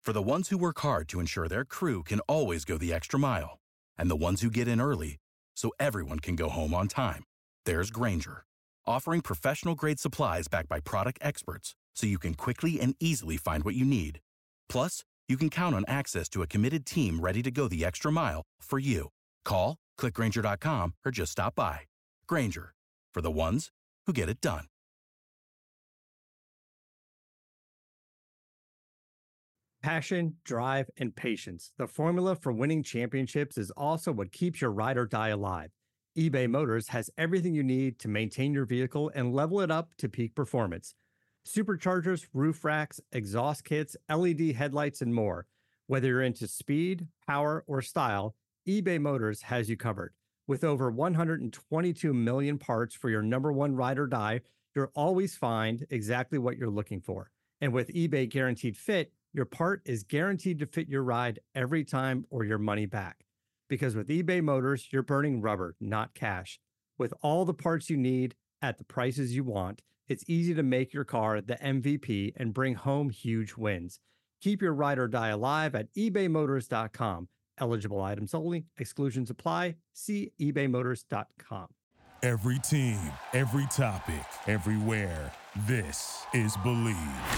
For the ones who work hard to ensure their crew can always go the extra mile, and the ones who get in early so everyone can go home on time, there's Grainger, offering professional-grade supplies backed by product experts so you can quickly and easily find what you need. Plus, you can count on access to a committed team ready to go the extra mile for you. Call, click Grainger.com, or just stop by. Grainger, for the ones who get it done. Passion, drive, and patience. The formula for winning championships is also what keeps your ride or die alive. eBay Motors has everything you need to maintain your vehicle and level it up to peak performance. Superchargers, roof racks, exhaust kits, LED headlights, and more. Whether you're into speed, power, or style, eBay Motors has you covered. With over 122 million parts for your number one ride or die, you'll always find exactly what you're looking for. And with eBay Guaranteed Fit, your part is guaranteed to fit your ride every time or your money back. Because with eBay Motors, you're burning rubber, not cash. With all the parts you need at the prices you want, it's easy to make your car the MVP and bring home huge wins. Keep your ride or die alive at ebaymotors.com. Eligible items only. Exclusions apply. See ebaymotors.com. Every team, every topic, everywhere. This is Believe.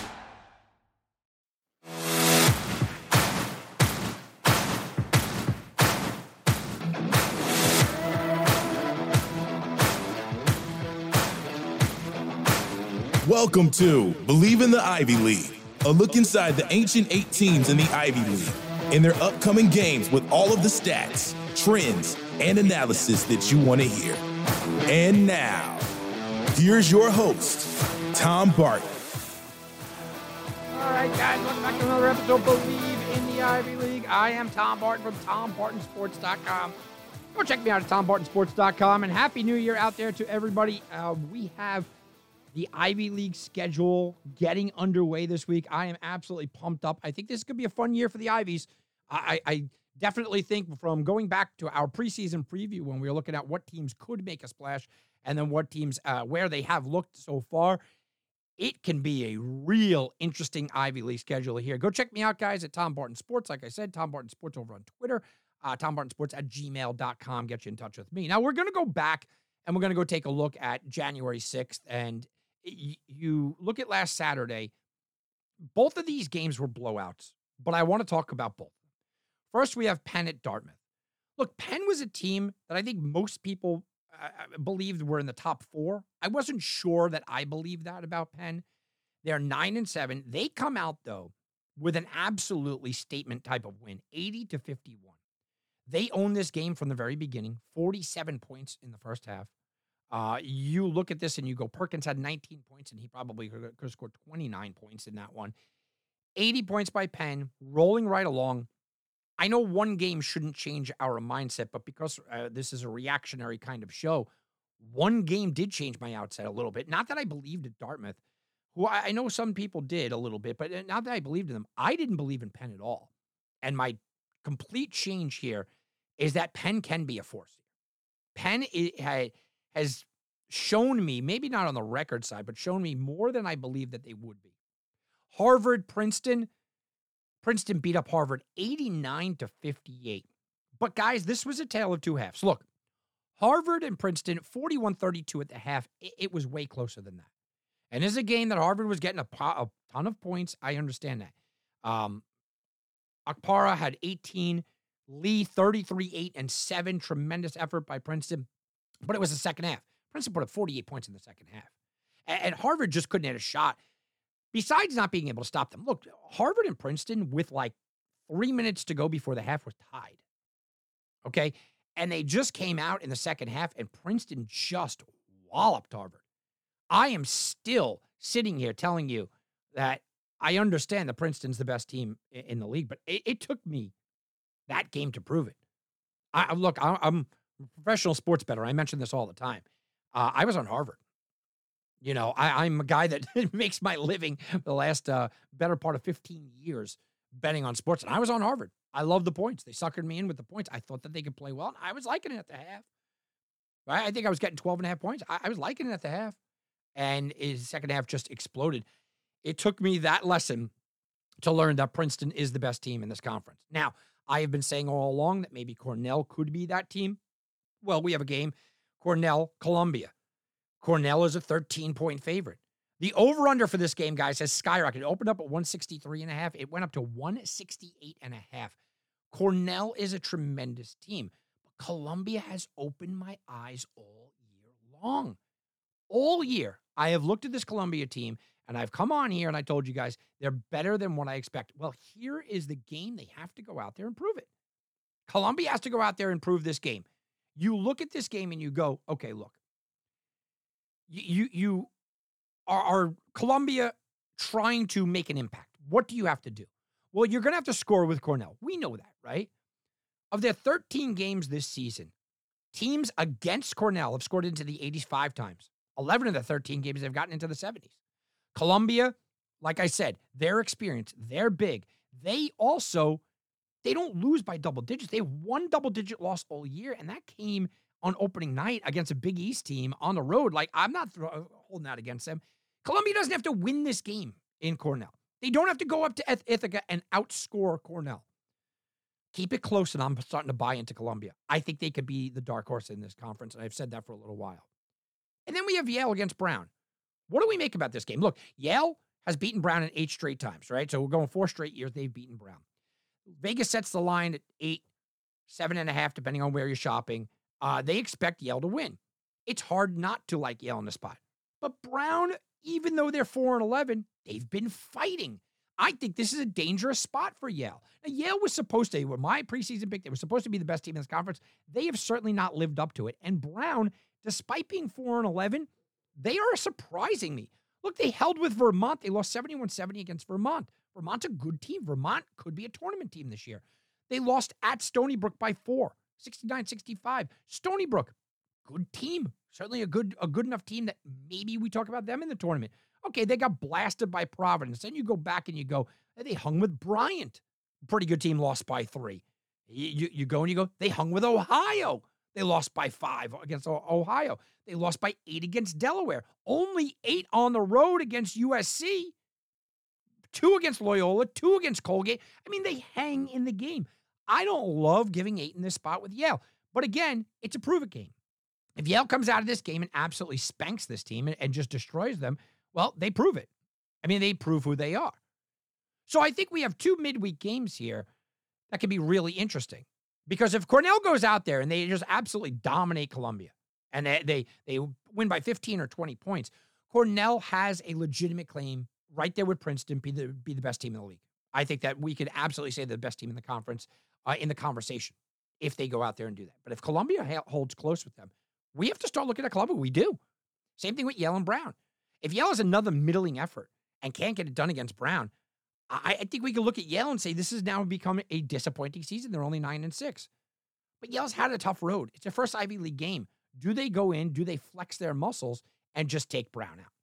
Welcome to Believe in the Ivy League, a look inside the ancient 8 teams in the Ivy League and their upcoming games with all of the stats, trends, and analysis that you want to hear. And now, here's your host, Tom Barton. All right, guys, welcome back to another episode of Believe in the Ivy League. I am Tom Barton from TomBartonSports.com. Go check me out at TomBartonSports.com, and Happy New Year out there to everybody. We have the Ivy League schedule getting underway this week. I am absolutely pumped up. I think this could be a fun year for the Ivies. I definitely think from going back to our preseason preview when we were looking at what teams could make a splash and then what teams, where they have looked so far, it can be a real interesting Ivy League schedule here. Go check me out, guys, at Tom Barton Sports. Like I said, Tom Barton Sports over on Twitter, TomBartonSports@gmail.com. Get you in touch with me. Now, we're going to go back and we're going to go take a look at January 6th. And you look at last Saturday, both of these games were blowouts, but I want to talk about both. First, we have Penn at Dartmouth. Look, Penn was a team that I think most people believed were in the top 4. I wasn't sure that I believed that about Penn. They're 9-7. They come out, though, with an absolutely statement type of win, 80-51. They own this game from the very beginning, 47 points in the first half. You look at this and you go, Perkins had 19 points, and he probably could have scored 29 points in that one. 80 points by Penn, rolling right along. I know one game shouldn't change our mindset, but because this is a reactionary kind of show, one game did change my outset a little bit. Not that I believed in Dartmouth, who I know some people did a little bit, but not that I believed in them. I didn't believe in Penn at all. And my complete change here is that Penn can be a force. Penn has shown me, maybe not on the record side, but shown me more than I believed that they would be. Harvard, Princeton beat up Harvard 89-58. But guys, this was a tale of two halves. Look, Harvard and Princeton, 41-32 at the half. It was way closer than that. And this is a game that Harvard was getting a ton of points. I understand that. Akpara had 18. Lee, 33, 8, and 7. Tremendous effort by Princeton. But it was the second half. Princeton put up 48 points in the second half. And Harvard just couldn't hit a shot. Besides not being able to stop them. Look, Harvard and Princeton with like 3 minutes to go before the half was tied. Okay? And they just came out in the second half, and Princeton just walloped Harvard. I am still sitting here telling you that I understand that Princeton's the best team in the league, but it took me that game to prove it. I'm a professional sports bettor. I mention this all the time. I was on Harvard. You know, I'm a guy that makes my living the last better part of 15 years betting on sports, and I was on Harvard. I love the points. They suckered me in with the points. I thought that they could play well, and I was liking it at the half. Right? I think I was getting 12.5 points. I was liking it at the half, and his second half just exploded. It took me that lesson to learn that Princeton is the best team in this conference. Now, I have been saying all along that maybe Cornell could be that team. Well, we have a game, Cornell, Columbia. Cornell is a 13-point favorite. The over-under for this game, guys, has skyrocketed. It opened up at 163.5. It went up to 168.5. Cornell is a tremendous team. But Columbia has opened my eyes all year long. All year, I have looked at this Columbia team, and I've come on here and I told you guys they're better than what I expect. Well, here is the game. They have to go out there and prove it. Columbia has to go out there and prove this game. You look at this game and you go, okay, look. You are Columbia trying to make an impact. What do you have to do? Well, you're going to have to score with Cornell. We know that, right? Of their 13 games this season, teams against Cornell have scored into the 80s 5 times. 11 of the 13 games they've gotten into the 70s. Columbia, like I said, they're experienced. They're big. They don't lose by double digits. They have one double-digit loss all year, and that came on opening night against a Big East team on the road. Like, I'm not holding out against them. Columbia doesn't have to win this game in Cornell. They don't have to go up to Ithaca and outscore Cornell. Keep it close, and I'm starting to buy into Columbia. I think they could be the dark horse in this conference, and I've said that for a little while. And then we have Yale against Brown. What do we make about this game? Look, Yale has beaten Brown in 8 straight times, right? So we're going 4 straight years they've beaten Brown. Vegas sets the line at 8, 7.5, depending on where you're shopping. They expect Yale to win. It's hard not to like Yale in the spot. But Brown, even though they're 4-11, they've been fighting. I think this is a dangerous spot for Yale. Now, Yale was supposed to, with my preseason pick, they were supposed to be the best team in this conference. They have certainly not lived up to it. And Brown, despite being 4-11, they are surprising me. Look, they held with Vermont. They lost 71-70 against Vermont. Vermont's a good team. Vermont could be a tournament team this year. They lost at Stony Brook by 4, 69-65. Stony Brook, good team. Certainly a good enough team that maybe we talk about them in the tournament. Okay, they got blasted by Providence. Then you go back and you go, they hung with Bryant. Pretty good team, lost by 3. You go and you go, they hung with Ohio. They lost by 5 against Ohio. They lost by 8 against Delaware. Only 8 on the road against USC. 2 against Loyola, 2 against Colgate. I mean, they hang in the game. I don't love giving 8 in this spot with Yale. But again, it's a prove-it game. If Yale comes out of this game and absolutely spanks this team and just destroys them, well, they prove it. I mean, they prove who they are. So I think we have 2 midweek games here that can be really interesting. Because if Cornell goes out there and they just absolutely dominate Columbia and they win by 15 or 20 points, Cornell has a legitimate claim right there with Princeton be the best team in the league. I think that we could absolutely say they're the best team in the conference in the conversation if they go out there and do that. But if Columbia holds close with them, we have to start looking at Columbia. We do. Same thing with Yale and Brown. If Yale has another middling effort and can't get it done against Brown, I think we can look at Yale and say this has now become a disappointing season. They're only 9-6. But Yale's had a tough road. It's their first Ivy League game. Do they go in? Do they flex their muscles and just take Brown out?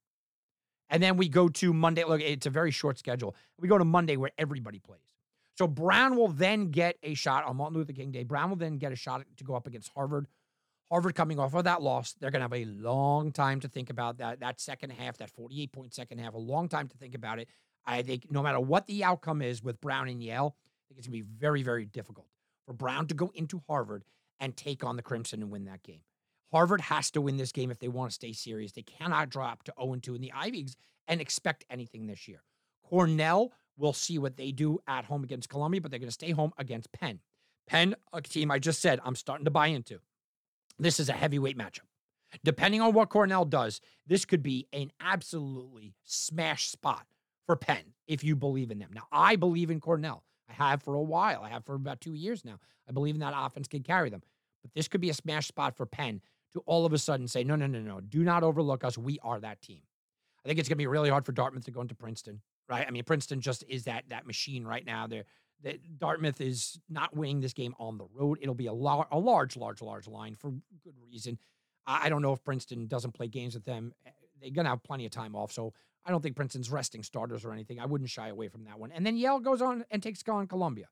And then we go to Monday. Look, it's a very short schedule. We go to Monday where everybody plays. So Brown will then get a shot on Martin Luther King Day. Brown will then get a shot to go up against Harvard. Harvard coming off of that loss, they're going to have a long time to think about that second half, that 48-point second half, a long time to think about it. I think no matter what the outcome is with Brown and Yale, I think it's going to be very, very difficult for Brown to go into Harvard and take on the Crimson and win that game. Harvard has to win this game if they want to stay serious. They cannot drop to 0-2 in the Ivies and expect anything this year. Cornell, will see what they do at home against Columbia, but they're going to stay home against Penn. Penn, a team I just said I'm starting to buy into. This is a heavyweight matchup. Depending on what Cornell does, this could be an absolutely smash spot for Penn if you believe in them. Now, I believe in Cornell. I have for a while. I have for about 2 years now. I believe in that offense can carry them. But this could be a smash spot for Penn to all of a sudden say, no. Do not overlook us. We are that team. I think it's going to be really hard for Dartmouth to go into Princeton, right? I mean, Princeton just is that machine right now. Dartmouth is not winning this game on the road. It'll be a large line for good reason. I don't know if Princeton doesn't play games with them. They're going to have plenty of time off, so I don't think Princeton's resting starters or anything. I wouldn't shy away from that one. And then Yale goes on and takes on Columbia.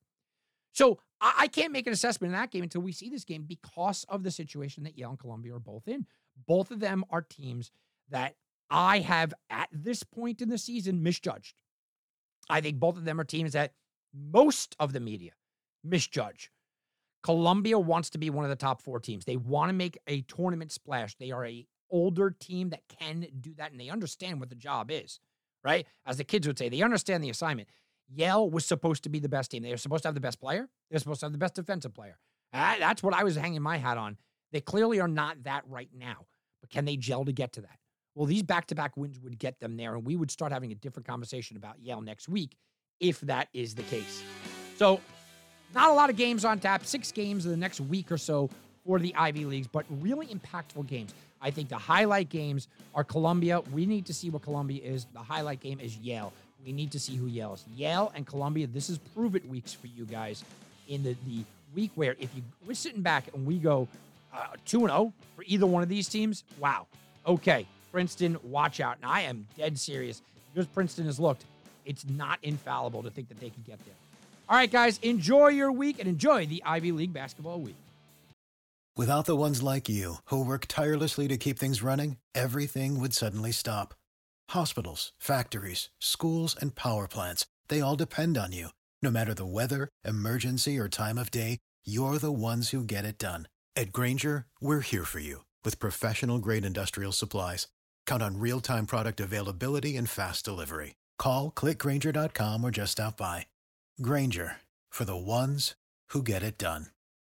So I can't make an assessment in that game until we see this game because of the situation that Yale and Columbia are both in. Both of them are teams that I have, at this point in the season, misjudged. I think both of them are teams that most of the media misjudge. Columbia wants to be one of the top 4 teams. They want to make a tournament splash. They are a older team that can do that, and they understand what the job is, right? As the kids would say, they understand the assignment. Yale was supposed to be the best team. They were supposed to have the best player. They're supposed to have the best defensive player. That's what I was hanging my hat on. They clearly are not that right now, but can they gel to get to that? Well, these back-to-back wins would get them there, and we would start having a different conversation about Yale next week if that is the case. So, not a lot of games on tap, 6 games in the next week or so for the Ivy Leagues, but really impactful games. I think the highlight games are Columbia. We need to see what Columbia is. The highlight game is Yale. We need to see who Yale is. Yale and Columbia, this is prove-it weeks for you guys in the week where if we're sitting back and we go 2-0 for either one of these teams, wow. Okay, Princeton, watch out. And I am dead serious because Princeton has looked. It's not infallible to think that they can get there. All right, guys, enjoy your week and enjoy the Ivy League basketball week. Without the ones like you, who work tirelessly to keep things running, everything would suddenly stop. Hospitals, factories, schools, and power plants, they all depend on you. No matter the weather, emergency, or time of day, you're the ones who get it done. At Grainger, we're here for you with professional-grade industrial supplies. Count on real-time product availability and fast delivery. Call, click Grainger.com, or just stop by. Grainger, for the ones who get it done.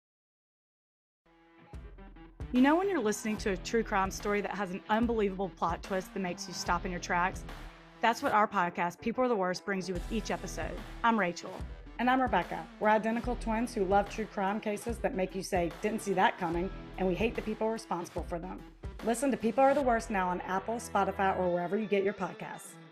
You know when you're listening to a true crime story that has an unbelievable plot twist that makes you stop in your tracks? That's what our podcast, People Are the Worst, brings you with each episode. I'm Rachel. And I'm Rebecca. We're identical twins who love true crime cases that make you say, didn't see that coming, and we hate the people responsible for them. Listen to People Are the Worst now on Apple, Spotify, or wherever you get your podcasts.